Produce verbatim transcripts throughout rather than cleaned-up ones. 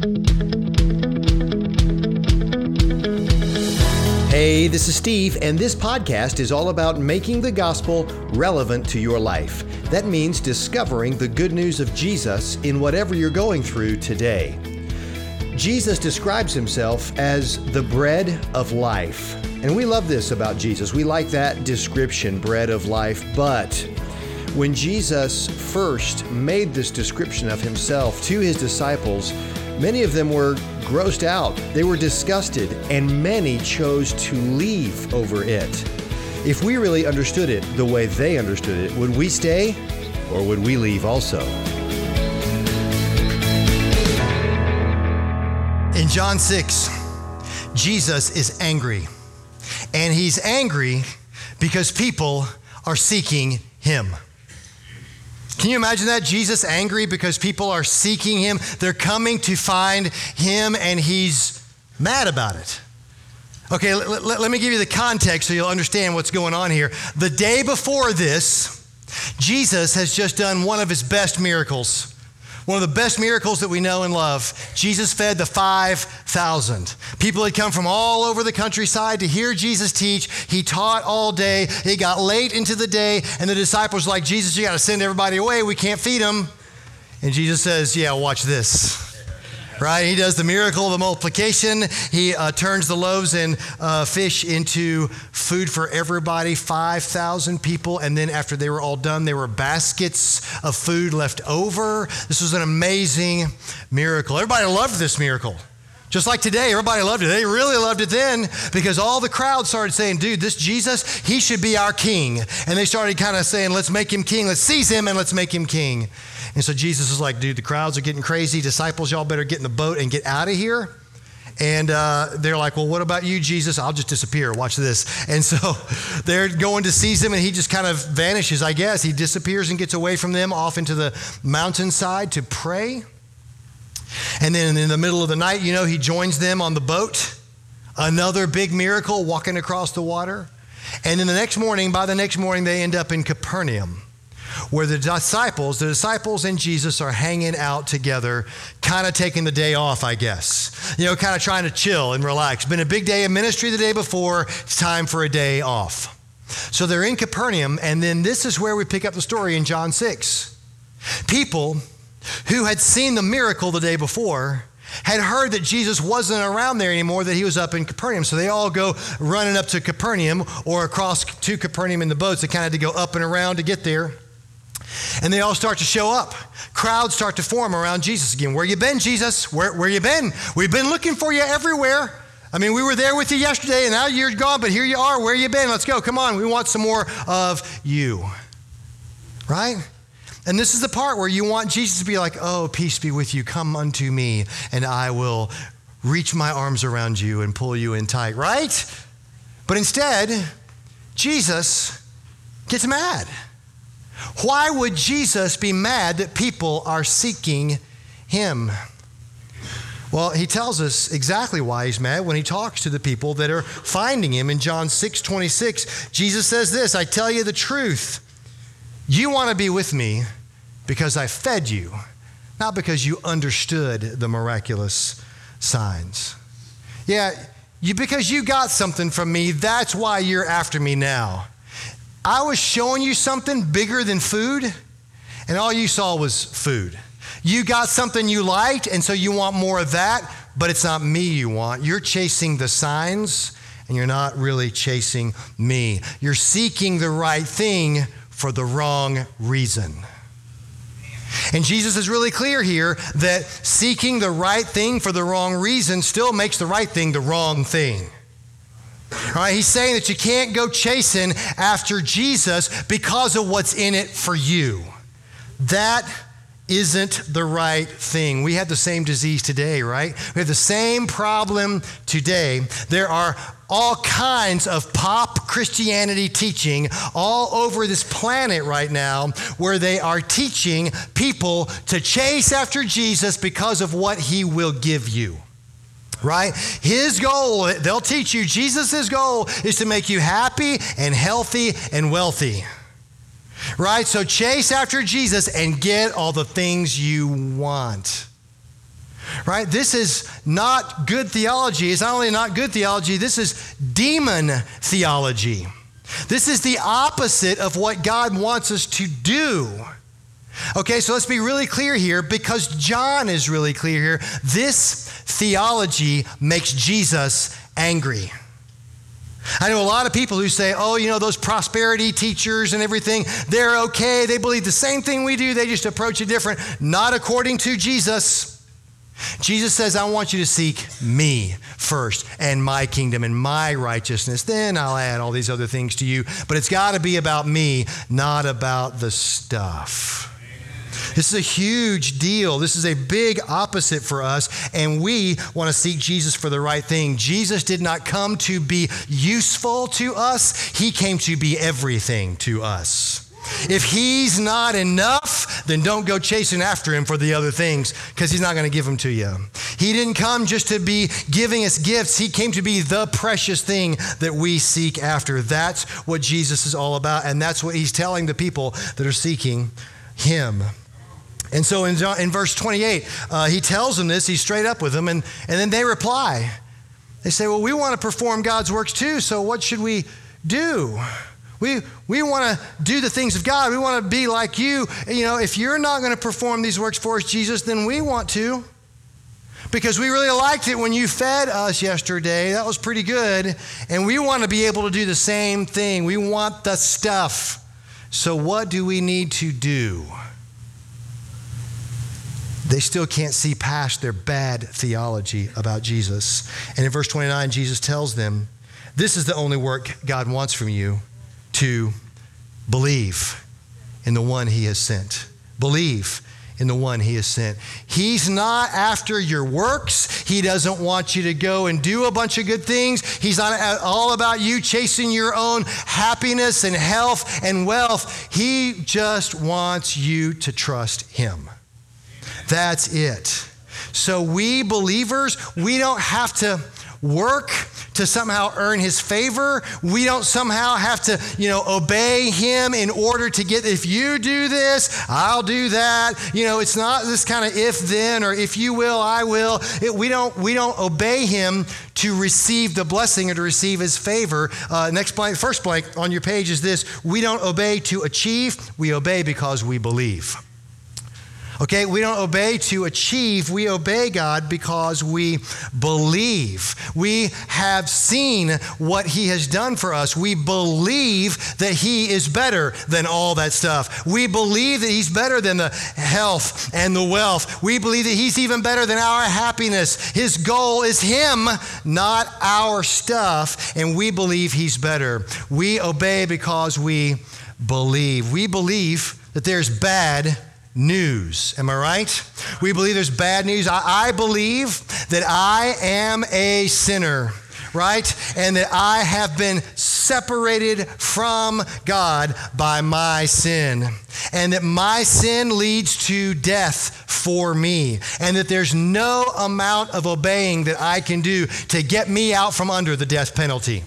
Hey, this is Steve, and this podcast is all about making the gospel relevant to your life. That means discovering the good news of Jesus in whatever you're going through today. Jesus describes himself as the bread of life. And we love this about Jesus. We like that description, bread of life. But when Jesus first made this description of himself to his disciples, many of them were grossed out. They were disgusted, and many chose to leave over it. If we really understood it the way they understood it, would we stay or would we leave also? In John six, Jesus is angry. And he's angry because people are seeking him. Can you imagine that? Jesus angry because people are seeking him. They're coming to find him, and he's mad about it. Okay, l- l- let me give you the context so you'll understand what's going on here. The day before this, Jesus has just done one of his best miracles. One of the best miracles that we know and love. Jesus fed the five thousand. People had come from all over the countryside to hear Jesus teach. He taught all day. It got late into the day, and the disciples were like, Jesus, you got to send everybody away. We can't feed them. And Jesus says, yeah, watch this. Right? He does the miracle of the multiplication. He uh, turns the loaves and uh, fish into food for everybody, five thousand people. And then after they were all done, there were baskets of food left over. This was an amazing miracle. Everybody loved this miracle. Just like today, everybody loved it. They really loved it then because all the crowd started saying, dude, this Jesus, he should be our king. And they started kind of saying, let's make him king. Let's seize him and let's make him king. And so Jesus is like, dude, the crowds are getting crazy. Disciples, y'all better get in the boat and get out of here. And uh, they're like, well, what about you, Jesus? I'll just disappear. Watch this. And so they're going to seize him, and he just kind of vanishes, I guess. He disappears and gets away from them off into the mountainside to pray. And then in the middle of the night, you know, he joins them on the boat. Another big miracle, walking across the water. And then the next morning, by the next morning, they end up in Capernaum, where the disciples, the disciples and Jesus are hanging out together, kind of taking the day off, I guess. You know, kind of trying to chill and relax. Been a big day of ministry the day before. It's time for a day off. So they're in Capernaum, and then this is where we pick up the story in John six. People who had seen the miracle the day before had heard that Jesus wasn't around there anymore, that he was up in Capernaum. So they all go running up to Capernaum or across to Capernaum in the boats. They kind of had to go up and around to get there. And they all start to show up. Crowds start to form around Jesus again. Where you been, Jesus? Where, where you been? We've been looking for you everywhere. I mean, we were there with you yesterday, and now you're gone, but here you are. Where you been? Let's go. Come on. We want some more of you. Right? And this is the part where you want Jesus to be like, oh, peace be with you. Come unto me, and I will reach my arms around you and pull you in tight. Right? But instead, Jesus gets mad. Why would Jesus be mad that people are seeking him? Well, he tells us exactly why he's mad when he talks to the people that are finding him. In John six twenty-six, Jesus says this, I tell you the truth. You want to be with me because I fed you, not because you understood the miraculous signs. Yeah, you, because you got something from me, that's why you're after me now. I was showing you something bigger than food, and all you saw was food. You got something you liked, and so you want more of that, but it's not me you want. You're chasing the signs, and you're not really chasing me. You're seeking the right thing for the wrong reason. And Jesus is really clear here that seeking the right thing for the wrong reason still makes the right thing the wrong thing. All right, he's saying that you can't go chasing after Jesus because of what's in it for you. That isn't the right thing. We have the same disease today, right? We have the same problem today. There are all kinds of pop Christianity teaching all over this planet right now where they are teaching people to chase after Jesus because of what he will give you. Right? His goal, they'll teach you, Jesus' goal is to make you happy and healthy and wealthy. Right? So chase after Jesus and get all the things you want. right? This is not good theology. It's not only not good theology, this is demon theology. This is the opposite of what God wants us to do. Okay, so let's be really clear here, because John is really clear here. This theology makes Jesus angry. I know a lot of people who say, oh, you know, those prosperity teachers and everything, they're okay. They believe the same thing we do. They just approach it different. Not according to Jesus. Jesus says, I want you to seek me first and my kingdom and my righteousness. Then I'll add all these other things to you. But it's got to be about me, not about the stuff. This is a huge deal. This is a big opposite for us, and we want to seek Jesus for the right thing. Jesus did not come to be useful to us. He came to be everything to us. If he's not enough, then don't go chasing after him for the other things, because he's not going to give them to you. He didn't come just to be giving us gifts. He came to be the precious thing that we seek after. That's what Jesus is all about, and that's what he's telling the people that are seeking him. And so in, John, in verse twenty-eight, uh, he tells them this. He's straight up with them, and, and then they reply. They say, well, we want to perform God's works too, so what should we do? We we want to do the things of God. We want to be like you. You know, if you're not going to perform these works for us, Jesus, then we want to. Because we really liked it when you fed us yesterday. That was pretty good. And we want to be able to do the same thing. We want the stuff. So what do we need to do? They still can't see past their bad theology about Jesus. And in verse twenty-nine, Jesus tells them, this is the only work God wants from you, to believe in the one he has sent. Believe in the one he has sent. He's not after your works. He doesn't want you to go and do a bunch of good things. He's not all about you chasing your own happiness and health and wealth. He just wants you to trust him. That's it. So we believers, we don't have to work to somehow earn his favor. We don't somehow have to, you know, obey him in order to get, if you do this, I'll do that. You know, it's not this kind of if then or if you will, I will. It, we don't we don't obey him to receive the blessing or to receive his favor. Uh, next blank, first blank on your page is this: we don't obey to achieve, we obey because we believe. Okay, we don't obey to achieve, we obey God because we believe. We have seen what he has done for us. We believe that he is better than all that stuff. We believe that he's better than the health and the wealth. We believe that he's even better than our happiness. His goal is him, not our stuff, and we believe he's better. We obey because we believe. We believe that there's bad news. Am I right? We believe there's bad news. I, I believe that I am a sinner, right? And that I have been separated from God by my sin. And that my sin leads to death for me. And that there's no amount of obeying that I can do to get me out from under the death penalty.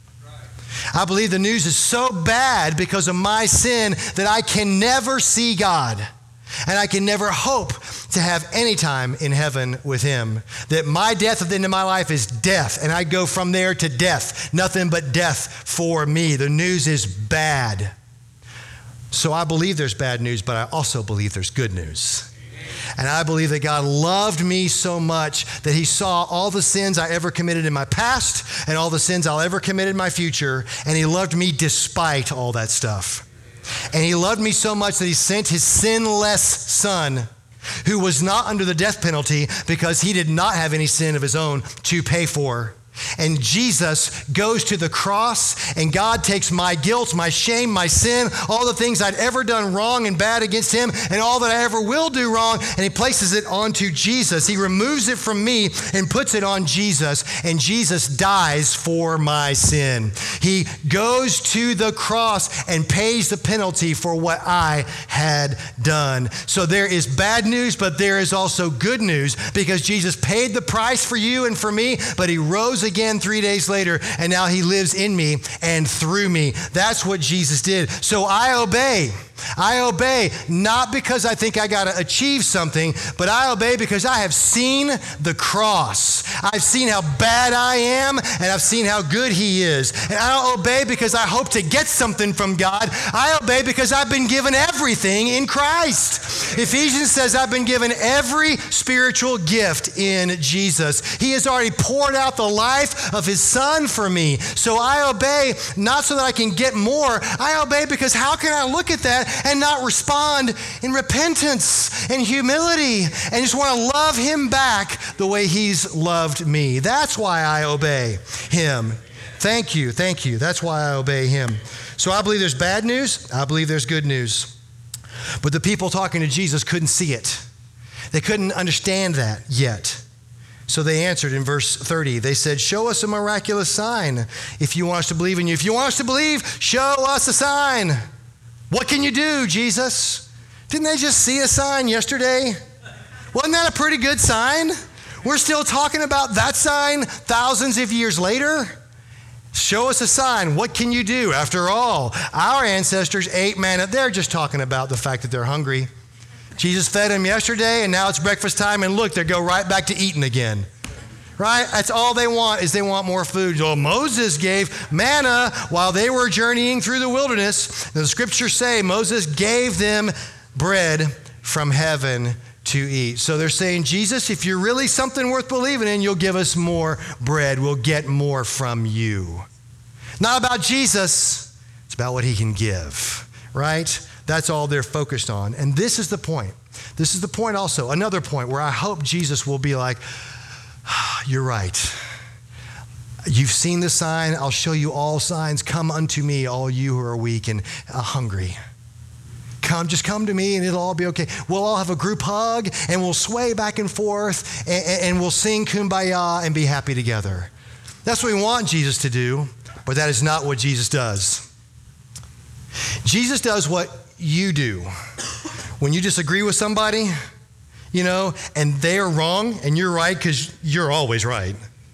I believe the news is so bad because of my sin that I can never see God. And I can never hope to have any time in heaven with him. That my death at the end of my life is death, and I go from there to death. Nothing but death for me. The news is bad. So I believe there's bad news, but I also believe there's good news. And I believe that God loved me so much that he saw all the sins I ever committed in my past and all the sins I'll ever commit in my future, and he loved me despite all that stuff. And he loved me so much that he sent his sinless son, who was not under the death penalty because he did not have any sin of his own to pay for. And Jesus goes to the cross, and God takes my guilt, my shame, my sin, all the things I'd ever done wrong and bad against him, and all that I ever will do wrong, and he places it onto Jesus. He removes it from me and puts it on Jesus, and Jesus dies for my sin. He goes to the cross and pays the penalty for what I had done. So there is bad news, but there is also good news, because Jesus paid the price for you and for me, but he rose again three days later, and now he lives in me and through me. That's what Jesus did. So I obey. I obey not because I think I got to achieve something, but I obey because I have seen the cross. I've seen how bad I am, and I've seen how good he is. And I don't obey because I hope to get something from God. I obey because I've been given everything in Christ. Ephesians says I've been given every spiritual gift in Jesus. He has already poured out the life of his son for me. So I obey not so that I can get more. I obey because how can I look at that and not respond in repentance and humility and just want to love him back the way he's loved me. That's why I obey him. Thank you, thank you. That's why I obey him. So I believe there's bad news. I believe there's good news. But the people talking to Jesus couldn't see it. They couldn't understand that yet. So they answered in verse thirty. They said, show us a miraculous sign if you want us to believe in you. If you want us to believe, show us a sign. What can you do, Jesus? Didn't they just see a sign yesterday? Wasn't that a pretty good sign? We're still talking about that sign thousands of years later. Show us a sign. What can you do? After all, our ancestors ate manna. They're just talking about the fact that they're hungry. Jesus fed them yesterday, and now it's breakfast time, and look, they go right back to eating again. Right? That's all they want is they want more food. Well, Moses gave manna while they were journeying through the wilderness. The scriptures say Moses gave them bread from heaven to eat. So they're saying, Jesus, if you're really something worth believing in, you'll give us more bread. We'll get more from you. Not about Jesus. It's about what he can give, right? That's all they're focused on. And this is the point. This is the point also. Another point where I hope Jesus will be like, you're right. You've seen the sign. I'll show you all signs. Come unto me, all you who are weak and uh, hungry. Come, just come to me and it'll all be okay. We'll all have a group hug and we'll sway back and forth and, and we'll sing Kumbaya and be happy together. That's what we want Jesus to do, but that is not what Jesus does. Jesus does what you do. When you disagree with somebody, you know, and they are wrong and you're right because you're always right.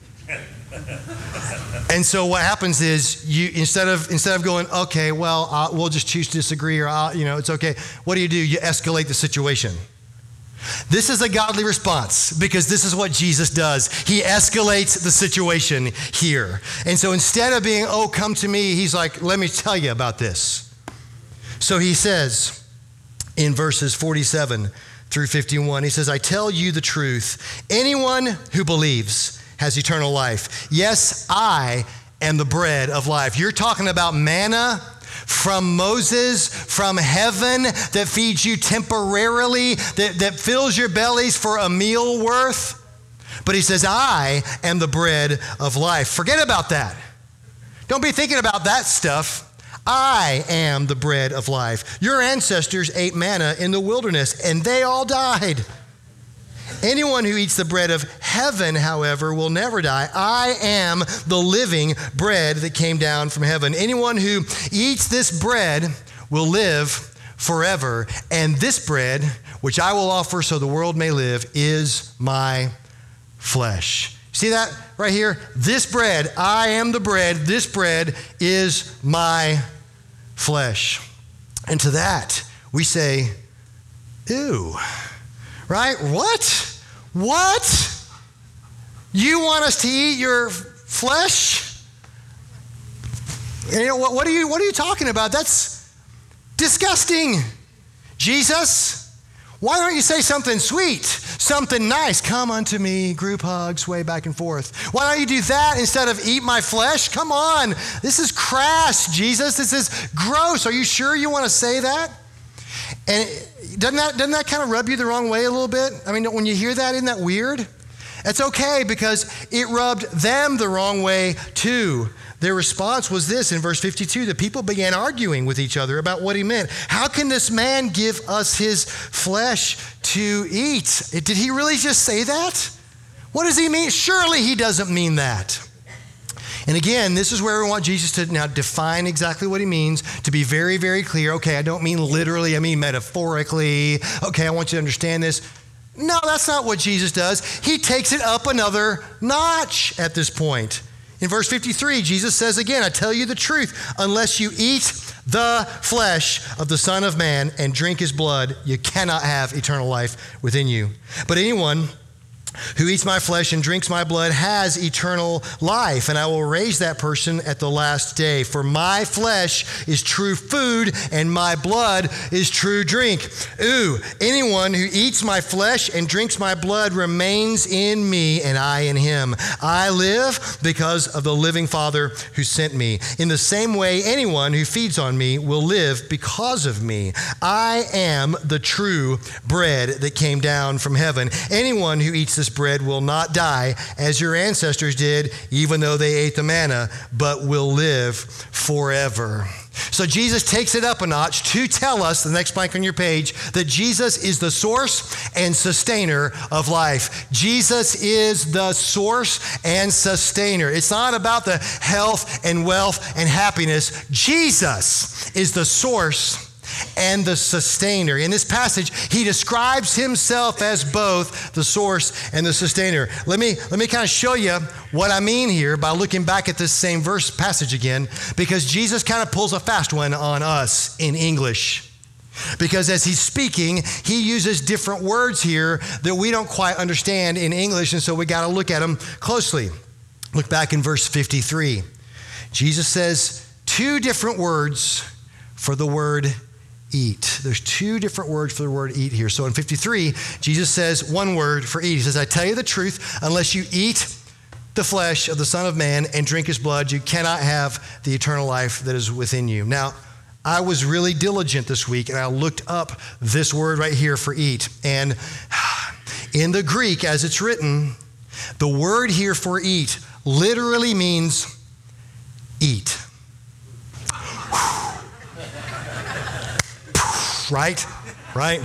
And so what happens is you instead of instead of going, okay, well, uh, we'll just choose to disagree or, uh, you know, it's okay. What do you do? You escalate the situation. This is a godly response because this is what Jesus does. He escalates the situation here. And so instead of being, oh, come to me, he's like, let me tell you about this. So he says in verses forty-seven through fifty-one, he says, I tell you the truth. Anyone who believes has eternal life. Yes, I am the bread of life. You're talking about manna from Moses, from heaven, that feeds you temporarily, that, that fills your bellies for a meal worth. But he says, I am the bread of life. Forget about that. Don't be thinking about that stuff. I am the bread of life. Your ancestors ate manna in the wilderness, and they all died. Anyone who eats the bread of heaven, however, will never die. I am the living bread that came down from heaven. Anyone who eats this bread will live forever. And this bread, which I will offer so the world may live, is my flesh. See that right here? This bread, I am the bread. This bread is my flesh. And to that, we say, ew. Right? What? What? You want us to eat your flesh? And you know, what, what are you, what are you talking about? That's disgusting. Jesus, why don't you say something sweet, something nice? Come unto me, group hug, sway back and forth. Why don't you do that instead of eat my flesh? Come on. This is crass, Jesus. This is gross. Are you sure you want to say that? And doesn't that, doesn't that kind of rub you the wrong way a little bit? I mean, when you hear that, isn't that weird? It's okay because it rubbed them the wrong way too. Their response was this in verse fifty-two, the people began arguing with each other about what he meant. How can this man give us his flesh to eat? Did he really just say that? What does he mean? Surely he doesn't mean that. And again, this is where we want Jesus to now define exactly what he means, to be very, very clear. Okay, I don't mean literally, I mean metaphorically. Okay, I want you to understand this. No, that's not what Jesus does. He takes it up another notch at this point. In verse fifty-three, Jesus says again, I tell you the truth, unless you eat the flesh of the Son of Man and drink his blood, you cannot have eternal life within you. But anyone who eats my flesh and drinks my blood has eternal life, and I will raise that person at the last day. For my flesh is true food, and my blood is true drink. Ooh, anyone who eats my flesh and drinks my blood remains in me, and I in him. I live because of the living Father who sent me. In the same way, anyone who feeds on me will live because of me. I am the true bread that came down from heaven. Anyone who eats this bread will not die as your ancestors did, even though they ate the manna, but will live forever. So Jesus takes it up a notch to tell us, the next blank on your page, that Jesus is the source and sustainer of life. Jesus is the source and sustainer. It's not about the health and wealth and happiness. Jesus is the source and the sustainer. In this passage, he describes himself as both the source and the sustainer. Let me, let me kind of show you what I mean here by looking back at this same verse passage again, because Jesus kind of pulls a fast one on us in English. Because as he's speaking, he uses different words here that we don't quite understand in English, and so we got to look at them closely. Look back in verse fifty-three. Jesus says two different words for the word eat. There's two different words for the word eat here. So in fifty-three, Jesus says one word for eat. He says, I tell you the truth, unless you eat the flesh of the Son of Man and drink his blood, you cannot have the eternal life that is within you. Now, I was really diligent this week, and I looked up this word right here for eat. And in the Greek, as it's written, the word here for eat literally means eat. Right? Right?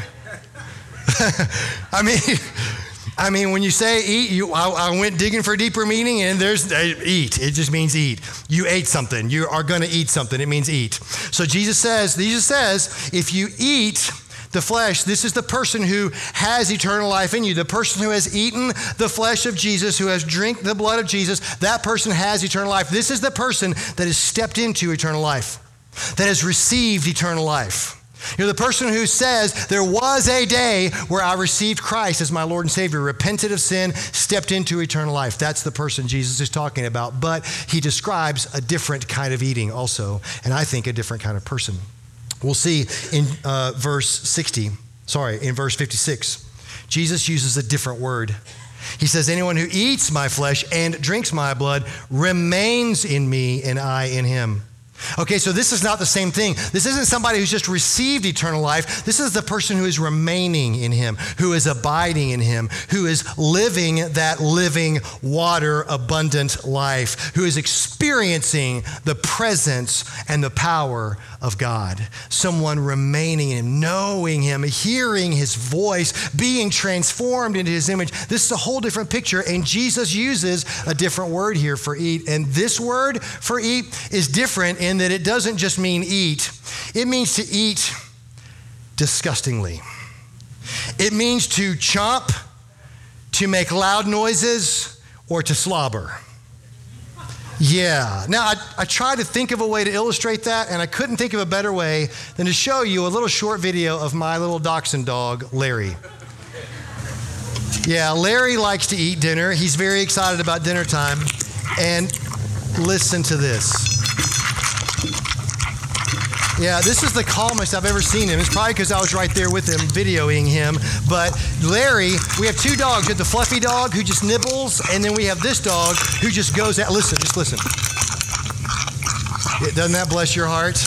I mean, I mean, when you say eat, you, I, I went digging for a deeper meaning, and there's uh, eat. It just means eat. You ate something. You are going to eat something. It means eat. So Jesus says, Jesus says, if you eat the flesh, this is the person who has eternal life in you. The person who has eaten the flesh of Jesus, who has drank the blood of Jesus, that person has eternal life. This is the person that has stepped into eternal life, that has received eternal life. You're the person who says, there was a day where I received Christ as my Lord and Savior, repented of sin, stepped into eternal life. That's the person Jesus is talking about. But he describes a different kind of eating also, and I think a different kind of person. We'll see in uh, verse sixty, sorry, in verse fifty-six, Jesus uses a different word. He says, anyone who eats my flesh and drinks my blood remains in me and I in him. Okay, so this is not the same thing. This isn't somebody who's just received eternal life. This is the person who is remaining in him, who is abiding in him, who is living that living water abundant life, who is experiencing the presence and the power of God. Someone remaining in him, knowing him, hearing his voice, being transformed into his image. This is a whole different picture, and Jesus uses a different word here for eat. And this word for eat is different in that it doesn't just mean eat. It means to eat disgustingly. It means to chomp, to make loud noises, or to slobber. Yeah. Now, I, I tried to think of a way to illustrate that, and I couldn't think of a better way than to show you a little short video of my little dachshund dog, Larry. Yeah, Larry likes to eat dinner. He's very excited about dinner time. And listen to this. Yeah, this is the calmest I've ever seen him. It's probably because I was right there with him, videoing him. But Larry, we have two dogs. We have the fluffy dog who just nibbles, and then we have this dog who just goes out. Listen, just listen. Doesn't that bless your heart?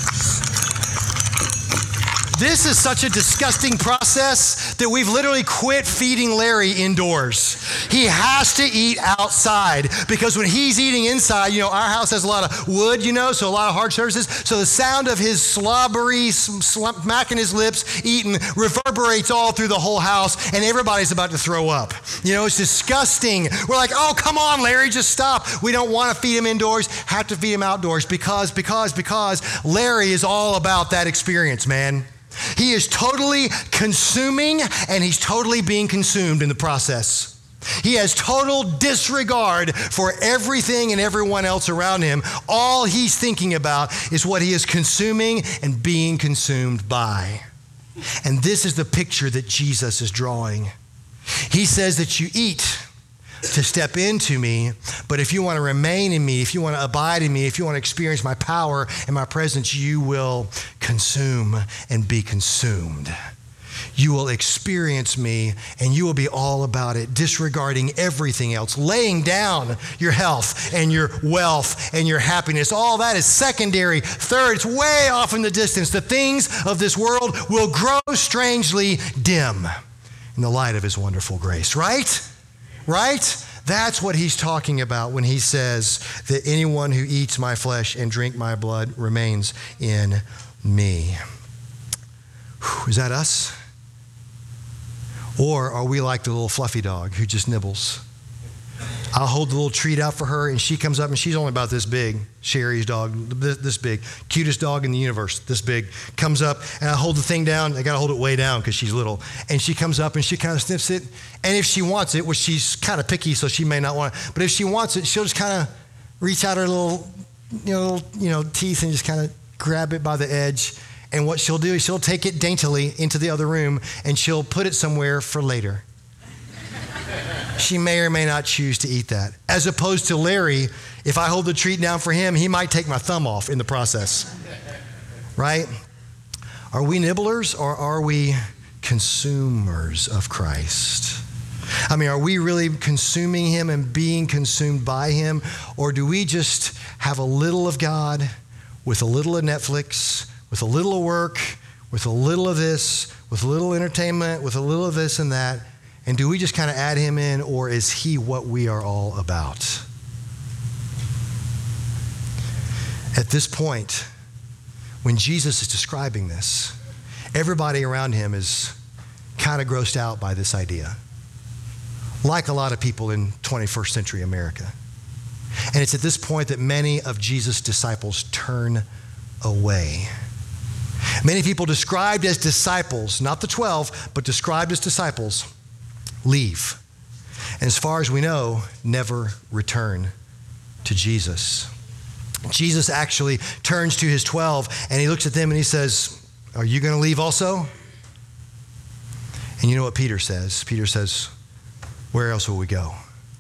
This is such a disgusting process that we've literally quit feeding Larry indoors. He has to eat outside because when he's eating inside, you know, our house has a lot of wood, you know, so a lot of hard surfaces. So the sound of his slobbery, smacking his lips, eating, reverberates all through the whole house, and everybody's about to throw up. You know, it's disgusting. We're like, oh, come on, Larry, just stop. We don't want to feed him indoors, have to feed him outdoors because, because, because Larry is all about that experience, man. He is totally consuming, and he's totally being consumed in the process. He has total disregard for everything and everyone else around him. All he's thinking about is what he is consuming and being consumed by. And this is the picture that Jesus is drawing. He says that you eat to step into me, but if you want to remain in me, if you want to abide in me, if you want to experience my power and my presence, you will consume and be consumed. You will experience me and you will be all about it, disregarding everything else, laying down your health and your wealth and your happiness. All that is secondary. Third, it's way off in the distance. The things of this world will grow strangely dim in the light of his wonderful grace, right? Right? That's what he's talking about when he says that anyone who eats my flesh and drink my blood remains in me. Whew, is that us? Or are we like the little fluffy dog who just nibbles? I'll hold the little treat out for her and she comes up and she's only about this big. Sherry's dog, this big. Cutest dog in the universe, this big. Comes up and I hold the thing down. I got to hold it way down because she's little. And she comes up and she kind of sniffs it. And if she wants it, which she's kind of picky, so she may not want it. But if she wants it, she'll just kind of reach out her little, you know, little, you know, teeth and just kind of grab it by the edge. And what she'll do is she'll take it daintily into the other room and she'll put it somewhere for later. She may or may not choose to eat that. As opposed to Larry, if I hold the treat down for him, he might take my thumb off in the process. Right? Are we nibblers or are we consumers of Christ? I mean, are we really consuming him and being consumed by him? Or do we just have a little of God with a little of Netflix, with a little of work, with a little of this, with a little entertainment, with a little of this and that? And do we just kind of add him in, or is he what we are all about? At this point, when Jesus is describing this, everybody around him is kind of grossed out by this idea, like a lot of people in twenty-first century America. And it's at this point that many of Jesus' disciples turn away. Many people described as disciples, not the twelve, but described as disciples, leave. And as far as we know, never return to Jesus. Jesus actually turns to his twelve and he looks at them and he says, are you going to leave also? And you know what Peter says? Peter says, where else will we go?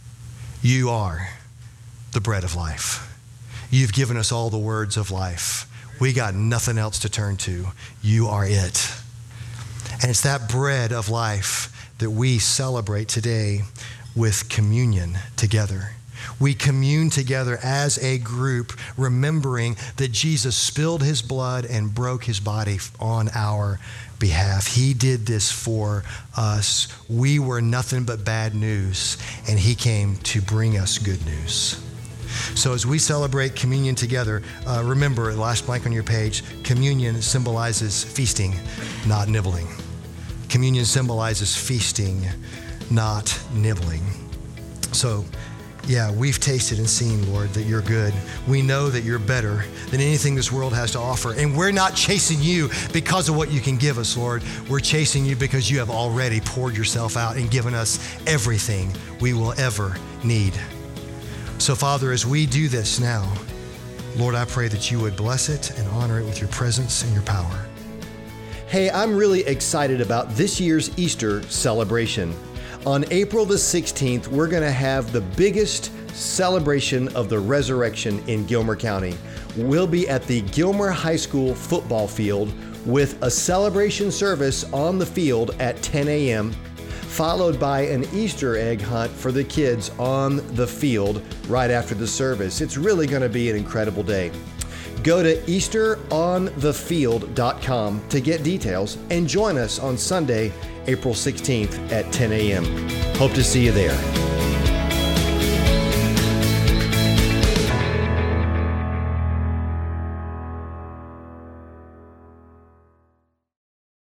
You are the bread of life. You've given us all the words of life. We got nothing else to turn to. You are it. And it's that bread of life that we celebrate today with communion together. We commune together as a group, remembering that Jesus spilled his blood and broke his body on our behalf. He did this for us. We were nothing but bad news, and he came to bring us good news. So as we celebrate communion together, uh, remember, the last blank on your page, communion symbolizes feasting, not nibbling. Communion symbolizes feasting, not nibbling. So, yeah, we've tasted and seen, Lord, that you're good. We know that you're better than anything this world has to offer. And we're not chasing you because of what you can give us, Lord. We're chasing you because you have already poured yourself out and given us everything we will ever need. So, Father, as we do this now, Lord, I pray that you would bless it and honor it with your presence and your power. Hey, I'm really excited about this year's Easter celebration. On April the sixteenth, we're going to have the biggest celebration of the resurrection in Gilmer County. We'll be at the Gilmer High School football field with a celebration service on the field at ten a.m., followed by an Easter egg hunt for the kids on the field right after the service. It's really going to be an incredible day. Go to easter on the field dot com to get details and join us on Sunday, April sixteenth at ten a.m. Hope to see you there.